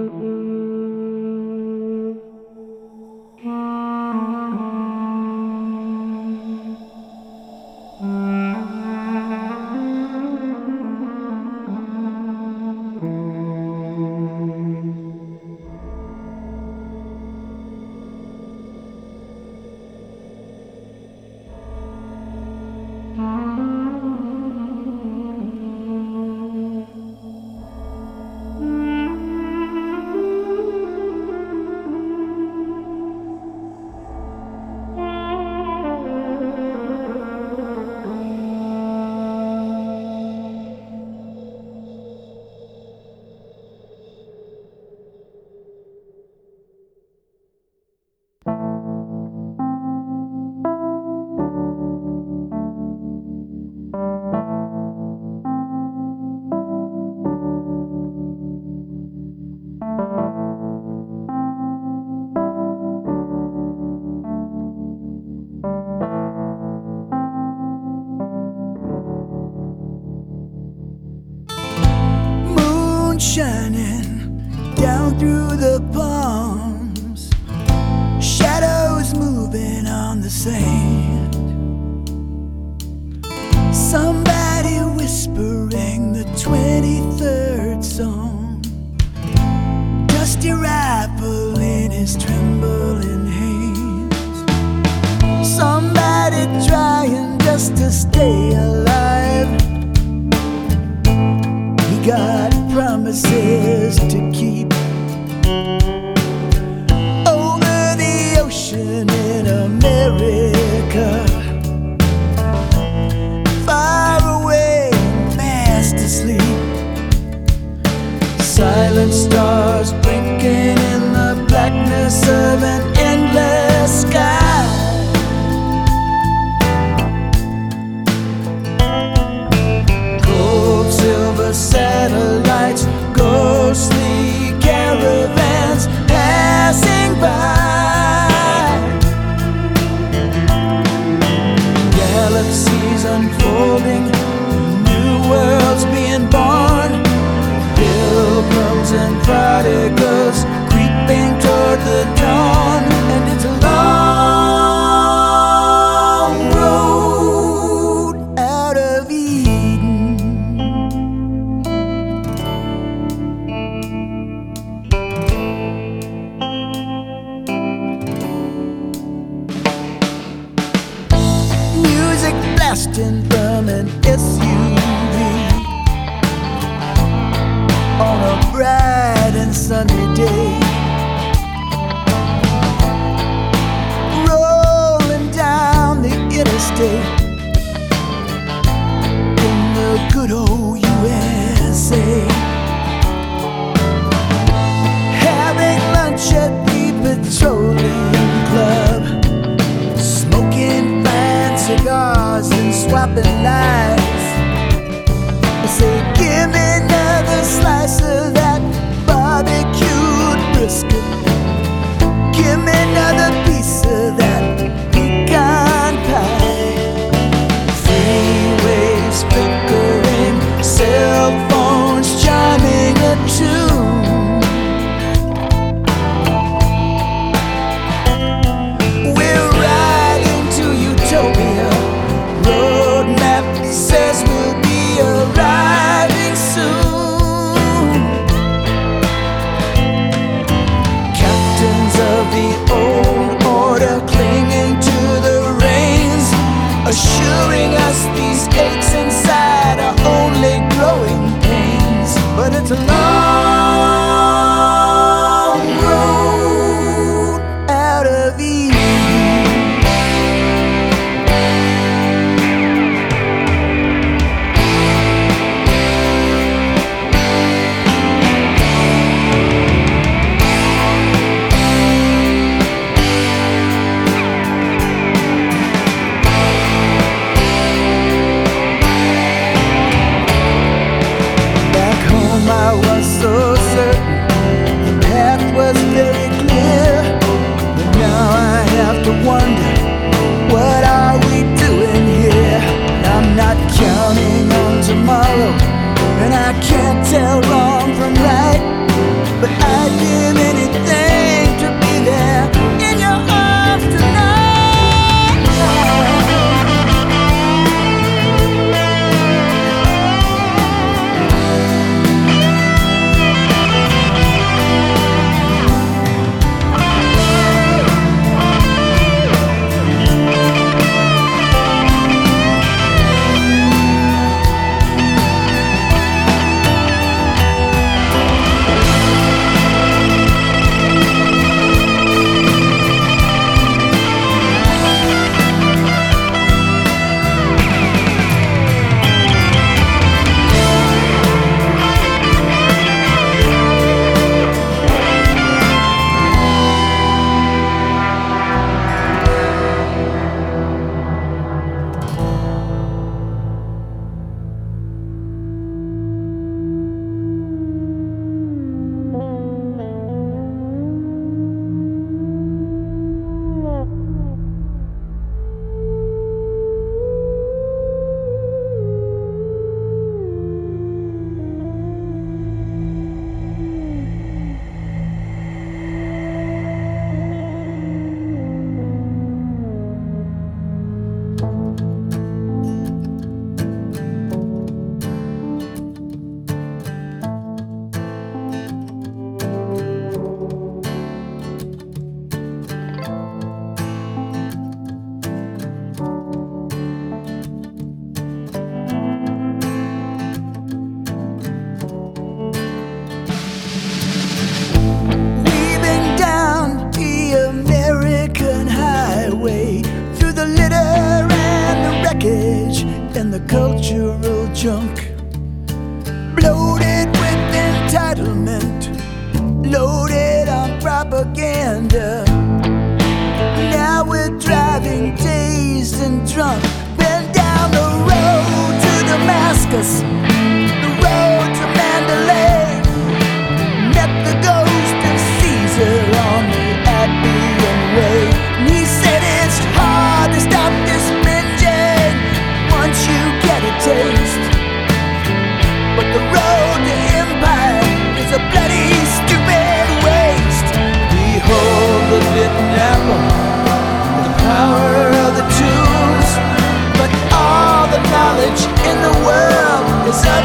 Shining down through the palms, shadows moving on the sand. Somebody whispering the 23rd song, dusty rifle in his trembling hands. Somebody trying just to stay alive. He got promises to keep over the ocean in America, far away and fast asleep. Silent stars blinking in the blackness of an endless sky. Cold silver satellites, ghostly caravans passing by. Galaxies unfolding, new worlds being born. Pilgrims and prodigals creeping toward the dawn. And it's a long road out of Eden. Music blasting from an SUV on a bright and sunny day, rolling down the interstate in the good old USA, having lunch at the Petroleum Club, smoking fine cigars and swapping lies. I say, give me another slice of that barbecued brisket. Give me another piece of that pecan pie. junk, bloated with entitlement, loaded on propaganda. Now we're driving dazed and drunk. Went down the road to Damascus, the road to Mandalay. Met the ghost of Caesar on the Appian Way. And he said it's hard to stop this binging once you get a taste. But the road to empire is a bloody stupid waste. Behold the bitten apple, the power of the tools. But all the knowledge in the world is up